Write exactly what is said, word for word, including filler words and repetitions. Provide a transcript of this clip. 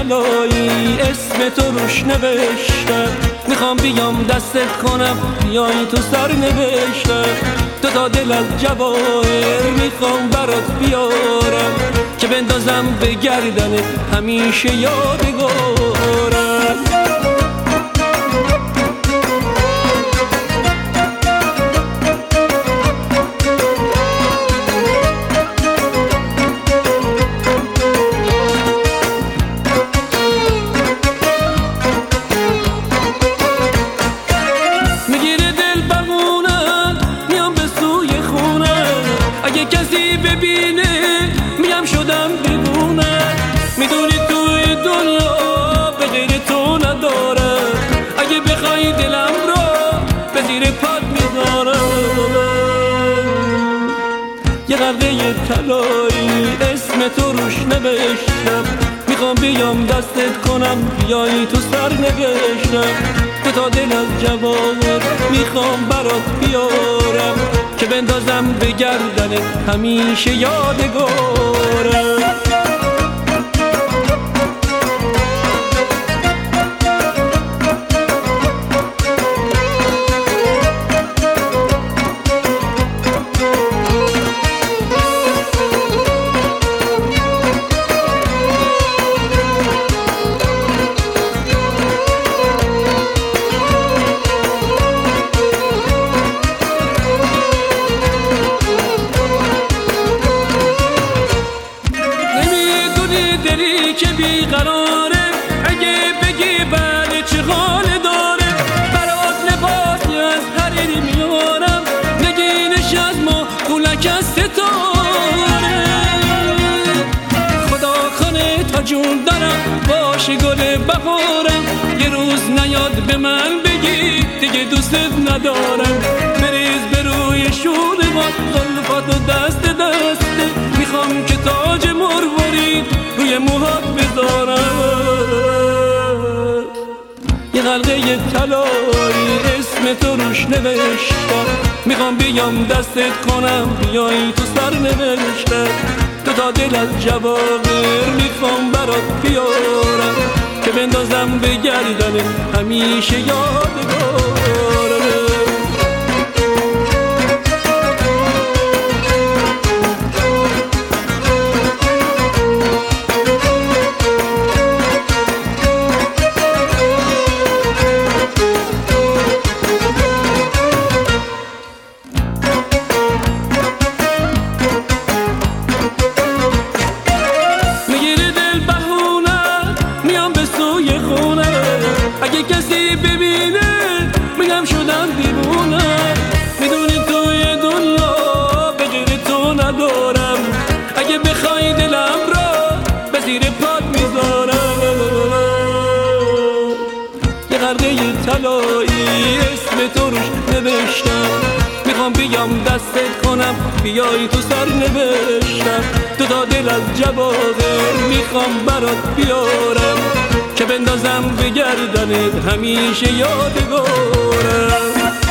طلایی اسم تو روش نوشتم، میخوام بیام دستت کنم بیای تو سر نوشتم. دو تا دل از جواهر میخوام برات بیارم که بندازم به گردنت همیشه یادگارم. اگه کسی ببینه میگم شدم دیوونه، میدونی توی دنیا به غیر تو ندارم. اگه بخوای دلم رو به زیر پات میذارم. یه قلقه طلایی اسم تو روش نوشتم، میخوام بیام دستت کنم بیای تو سر نوشتم. دو تا دل از جواهر میخوام برات بیارم که بندازم به گردنت همیشه یادگارم. دلی که بیقراره اگه بگی بله چه حال داره، برات لباسی از حریری میارم، نگینش از ما گولک از ستاره. خدا کنه تا جون دارم باشه گل بهارم، یه روز نیاد به من بگی دیگه دوستت ندارم. بریز به روی شوره با خلفات و دست دسته، میخوام که تاج مروارید روی موهات بذارم. یه قلقه طلایی اسم تو روش نوشتم، میخوام بیام دستت کنم بیای تو سر نوشتم. دو تا دل از جواهر میخوام برات بیارم که بندازم به گردنت همیشه یادگارم. اگه کسی ببینه میگم شدم دیوونه، میدونی توی دنیا به غیر تو ندارم. اگه بخوای دلم را به زیر پات میذارم. یه قلقه طلایی اسم تو روش نوشتم، میخوام بیام دستت کنم بیای تو سر نوشتم. دو تا دل از جواهر میخوام برات بیارم که بندازم به گردنت همیشه یادگارم.